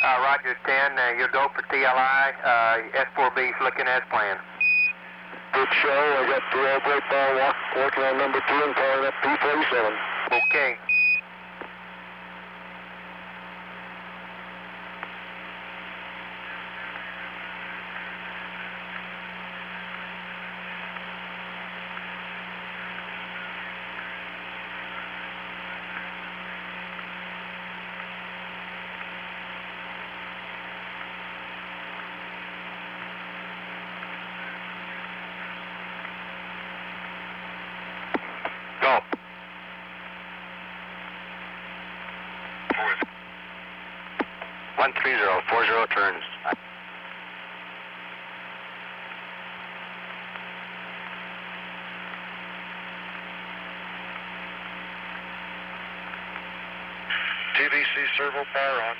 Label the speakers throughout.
Speaker 1: Roger, 10. You'll go for TLI. S4B's looking as planned.
Speaker 2: Good show. I got the old brake ball working on number 2 and calling up P47.
Speaker 1: Okay.
Speaker 2: Go. 130, 40 turns. TVC servo power on.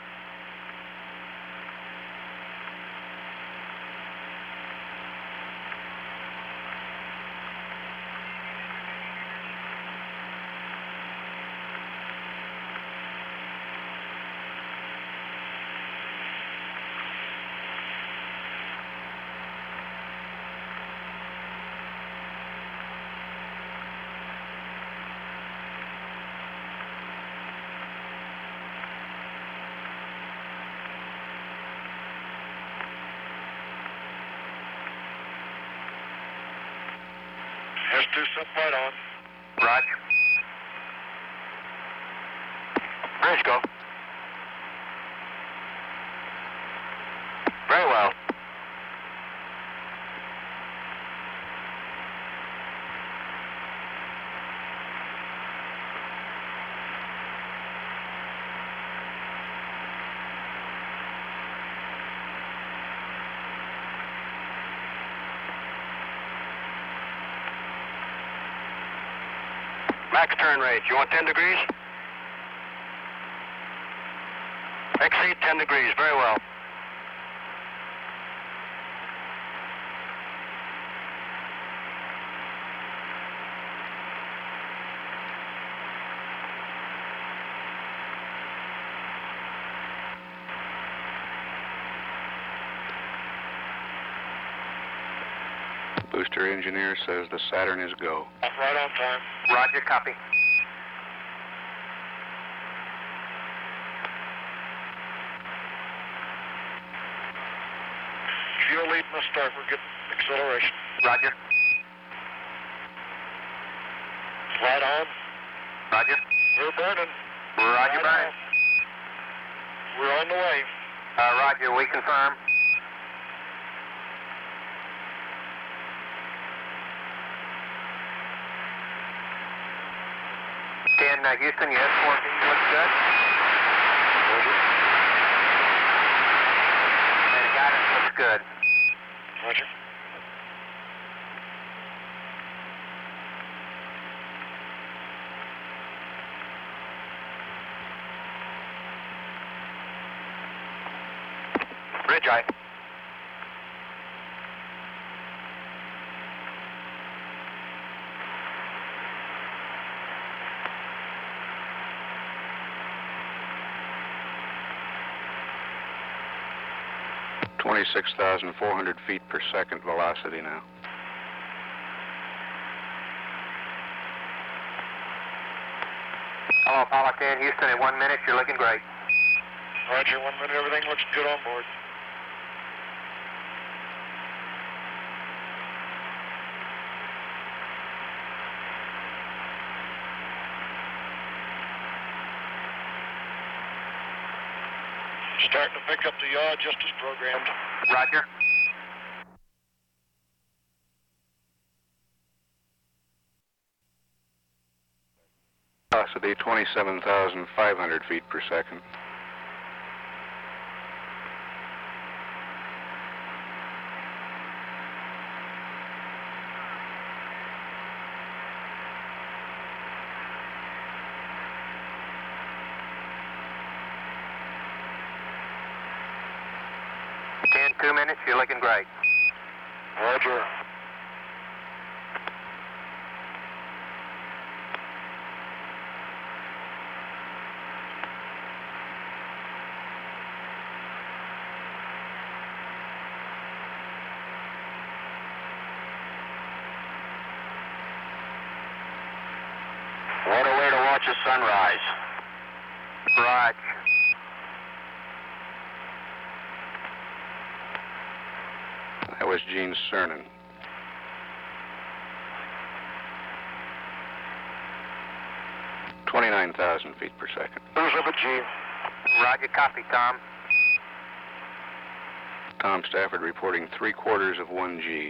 Speaker 2: S2 subflight on.
Speaker 1: Roger.
Speaker 2: Bridge go. Very well. Max turn rate. You want 10 degrees? Exceed 10 degrees. Very well.
Speaker 3: Booster engineer says the Saturn is go.
Speaker 2: Right on time.
Speaker 1: Roger, copy.
Speaker 2: Fuel lead must start. We're getting acceleration.
Speaker 1: Roger.
Speaker 2: Flat on.
Speaker 1: Roger.
Speaker 2: We're burning.
Speaker 1: Roger,
Speaker 2: Flat
Speaker 1: burning.
Speaker 2: on. We're on the way.
Speaker 1: Roger, we confirm. Houston, your S4B looks good. And the guidance looks good.
Speaker 2: Roger.
Speaker 1: Bridge eye.
Speaker 3: Twenty-six 400 feet per second velocity now.
Speaker 1: Hello, Apollo 10, Houston, at 1 minute, you're looking great.
Speaker 2: Roger, 1 minute, everything looks good on board. Starting to pick up the yaw just as programmed.
Speaker 1: Roger.
Speaker 3: Velocity 27,500 feet per second.
Speaker 1: In 2 minutes, you're looking great.
Speaker 2: Roger. to Sunrise.
Speaker 1: Raj.
Speaker 3: That was Gene Cernan. $29,000 feet per second.
Speaker 2: Who's over Gene?
Speaker 1: Roger, copy, Tom.
Speaker 3: Tom Stafford reporting 3/4 of 1G.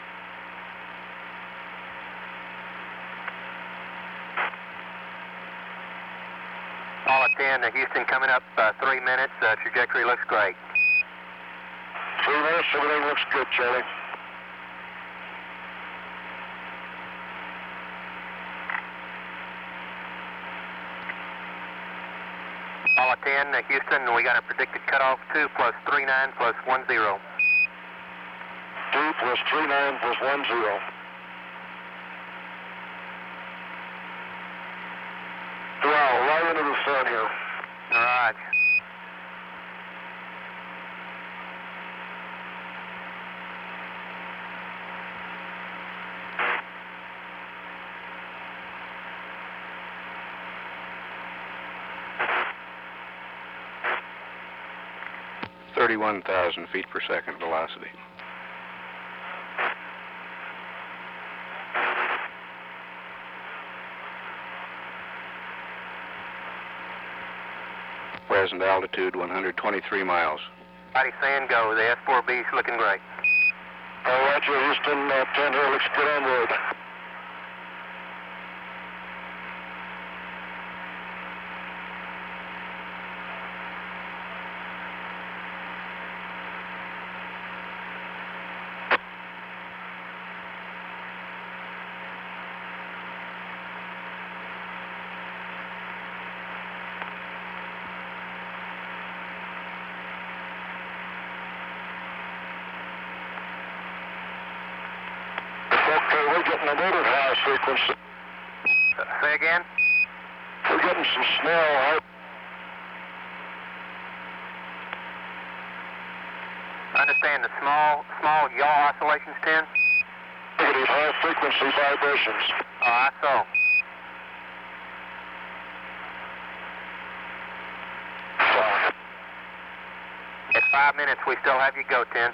Speaker 1: All at 10, Houston coming up 3 minutes. Trajectory looks great.
Speaker 2: 3 minutes, everything looks good, Charlie.
Speaker 1: All at 10, Houston, we got a predicted cutoff 2 plus 39 plus 10.
Speaker 2: 2 plus 39 plus 10. Wow, right into the sun here.
Speaker 1: Raj.
Speaker 3: $31,000 feet per second velocity. Present altitude 123 miles.
Speaker 1: Mighty Sand go. The S4B's looking great.
Speaker 2: Roger, Houston, 10 here looks good on road. Okay, we're getting a little high frequency.
Speaker 1: Say again?
Speaker 2: We're getting some small
Speaker 1: Understand the small yaw oscillations, 10?
Speaker 2: high frequency vibrations.
Speaker 1: Oh, I saw. At 5 minutes, we still have you go, 10.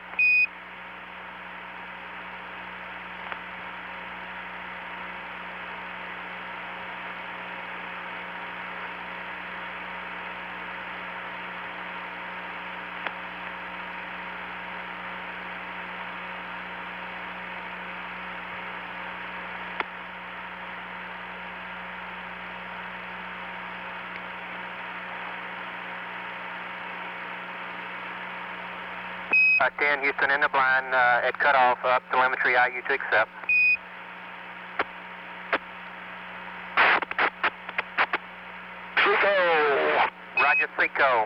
Speaker 1: Uh, 10, Houston in the blind, at cutoff, up telemetry IU to accept.
Speaker 2: Chico!
Speaker 1: Roger, Seco.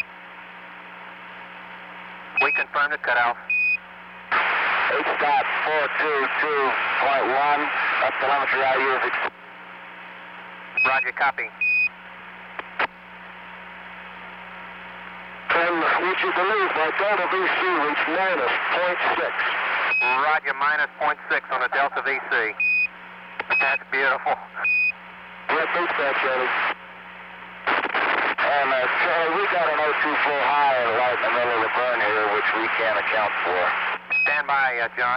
Speaker 1: We confirm the cutoff.
Speaker 2: H.422.1, up telemetry IU is accept.
Speaker 1: Roger, copy.
Speaker 2: Would you believe my Delta VC reached minus 0.6?
Speaker 1: Roger, minus 0.6 on the Delta VC. That's beautiful.
Speaker 2: What beats that, Charlie? And Charlie, we got an O2 flow high and right in the middle of the burn here, which we can't account for.
Speaker 1: Stand by, John.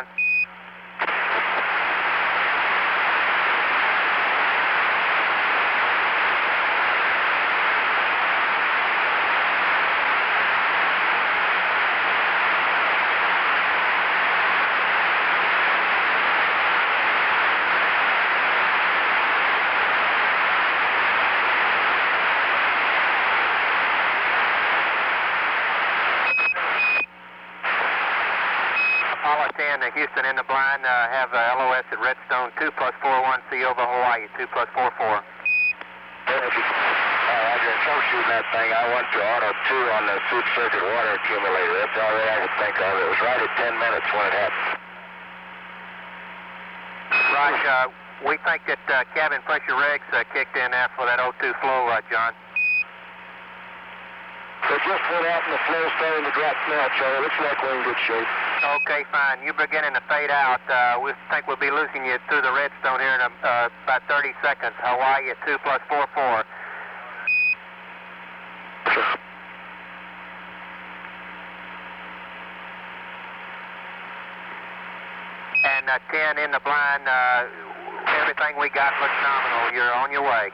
Speaker 1: Apollo 10, Houston in the blind, have LOS at Redstone 2 plus 41, C over Hawaii 2 plus 44.
Speaker 2: Roger, troubleshooting that thing, I went to auto 2 on the food circuit water accumulator. That's all that I could think of. It was right at 10 minutes when it happened.
Speaker 1: Raj, we think that cabin pressure regs kicked in there for that O2 flow, John.
Speaker 2: It just went out and the flow's starting to drop now, Charlie. Looks like we're in good shape.
Speaker 1: Okay, fine. You're beginning to fade out. We think we'll be losing you through the redstone here in about 30 seconds. Hawaii at 2 plus 44. And 10 in the blind. Everything we got looks nominal. You're on your way.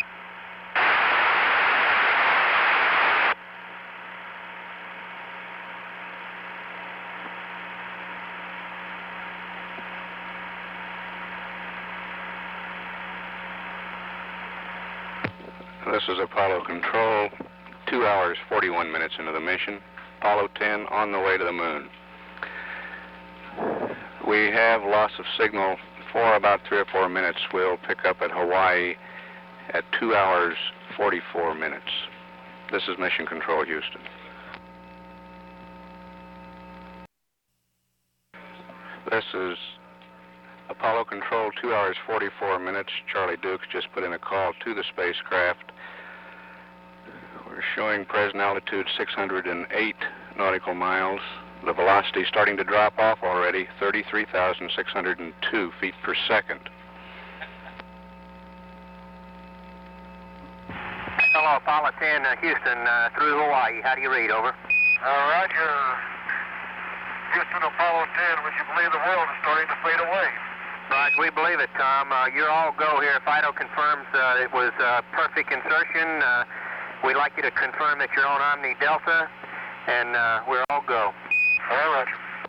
Speaker 3: This is Apollo Control, 2 hours, 41 minutes into the mission. Apollo 10 on the way to the moon. We have loss of signal for about 3 or 4 minutes. We'll pick up at Hawaii at 2 hours, 44 minutes. This is Mission Control, Houston. This is Apollo Control, 2 hours, 44 minutes. Charlie Dukes just put in a call to the spacecraft. We're showing present altitude 608 nautical miles. The velocity starting to drop off already, 33,602 feet per second.
Speaker 1: Hello, Apollo 10, Houston, through Hawaii. How do you read, over?
Speaker 2: Roger. Houston, Apollo 10, would you believe the world is starting to fade away?
Speaker 1: Right, we believe it, Tom. You're all go here. Fido confirms it was perfect insertion. We'd like you to confirm that you're on Omni Delta, and we're all go.
Speaker 2: All right.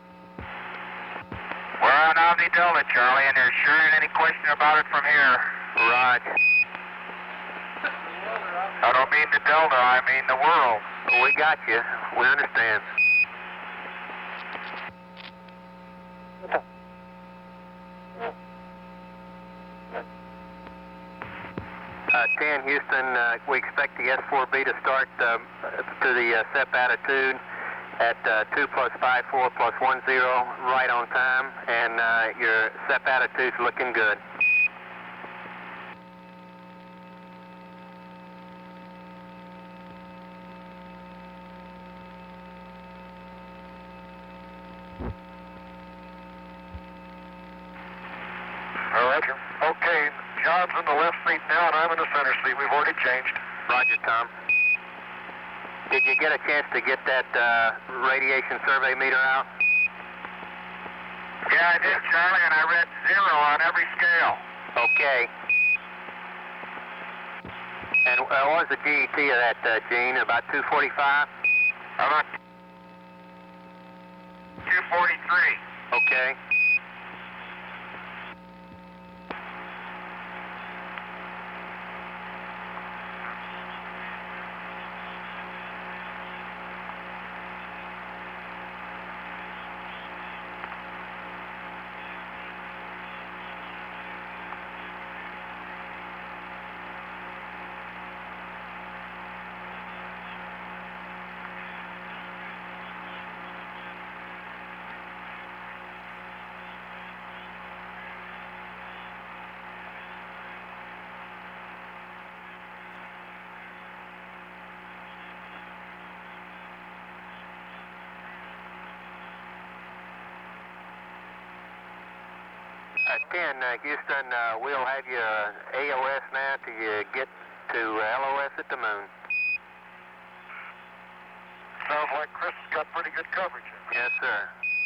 Speaker 1: We're on Omni Delta, Charlie, and there sure ain't any question about it from here. Right.
Speaker 2: I don't mean the Delta, I mean the world.
Speaker 1: We got you. We understand. 10, Houston, we expect the S4B to start to the SEP attitude at 2 plus 54 plus 10, right on time, and your SEP attitude's looking good.
Speaker 2: All right. Okay, John's in the left seat now, and I'm in the center seat. We've already changed.
Speaker 1: Roger, Tom. Did you get a chance to get that radiation survey meter out?
Speaker 2: Yeah, I did, Charlie, and I read 0 on every scale.
Speaker 1: Okay. And what was the GET of that, Gene? About 245?
Speaker 2: About 243.
Speaker 1: Okay. At 10, Houston, we'll have you AOS now till you get to LOS at the moon.
Speaker 2: Sounds like Chris has got pretty good coverage.
Speaker 1: Yes, sir.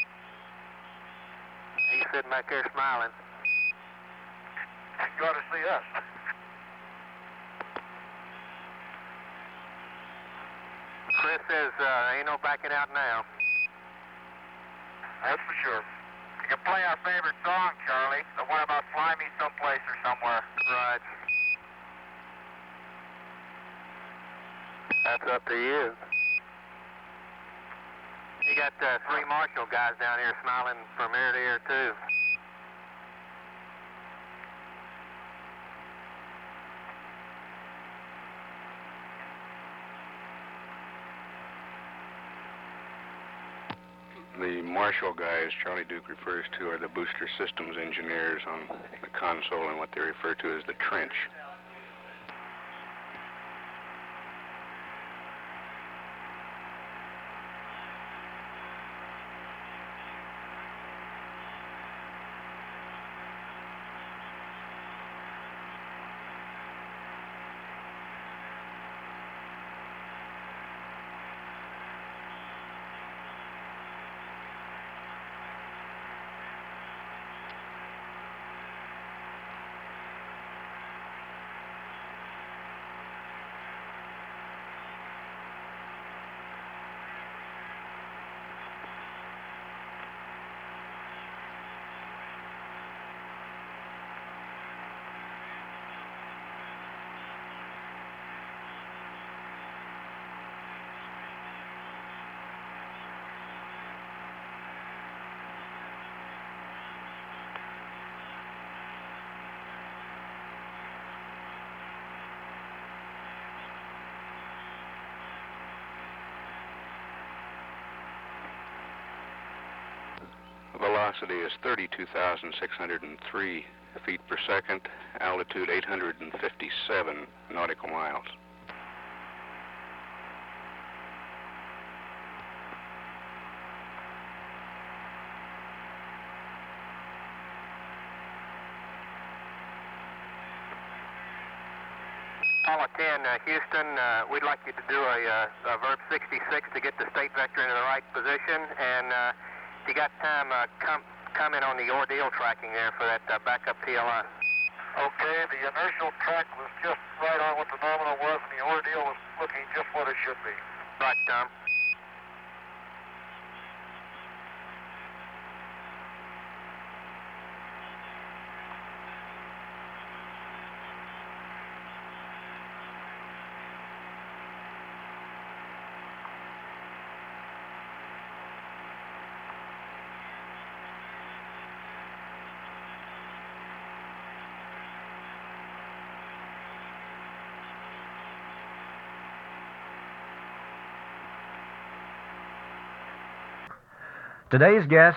Speaker 1: He's sitting back there smiling.
Speaker 2: You ought to see us.
Speaker 1: Chris says ain't no backing out now.
Speaker 2: That's for sure.
Speaker 1: You can play our favorite song, Charlie. The one about fly me someplace or somewhere. Right. That's up to you. You got 3 Marshall guys down here smiling from ear to ear, too.
Speaker 3: The Marshall guys Charlie Duke refers to are the booster systems engineers on the console and what they refer to as the trench. Velocity is 32,603 feet per second, altitude 857 nautical miles.
Speaker 1: Apollo 10, Houston, we'd like you to do a VERB 66 to get the state vector into the right position, and if you got time, comment on the ordeal tracking there for that backup TLI.
Speaker 4: Okay, the inertial track was just right on what the nominal was, and the ordeal was looking just what it should be.
Speaker 1: Right, Tom.
Speaker 5: Today's guest